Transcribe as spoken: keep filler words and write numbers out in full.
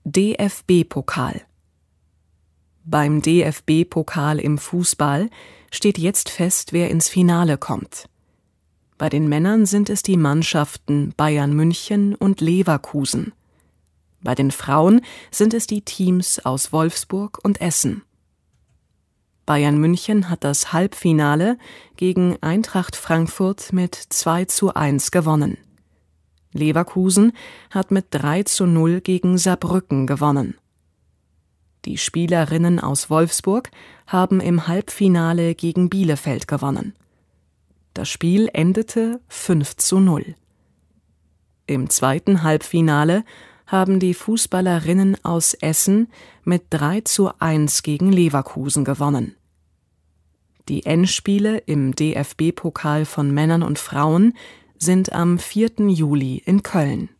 D F B-Pokal. Beim D F B-Pokal im Fußball steht jetzt fest, wer ins Finale kommt. Bei den Männern sind es die Mannschaften Bayern München und Leverkusen. Bei den Frauen sind es die Teams aus Wolfsburg und Essen. Bayern München hat das Halbfinale gegen Eintracht Frankfurt mit zwei zu eins gewonnen. Leverkusen hat mit drei zu null gegen Saarbrücken gewonnen. Die Spielerinnen aus Wolfsburg haben im Halbfinale gegen Bielefeld gewonnen. Das Spiel endete fünf zu null. Im zweiten Halbfinale haben die Fußballerinnen aus Essen mit drei zu eins gegen Leverkusen gewonnen. Die Endspiele im D F B-Pokal von Männern und Frauen sind am vierten Juli in Köln.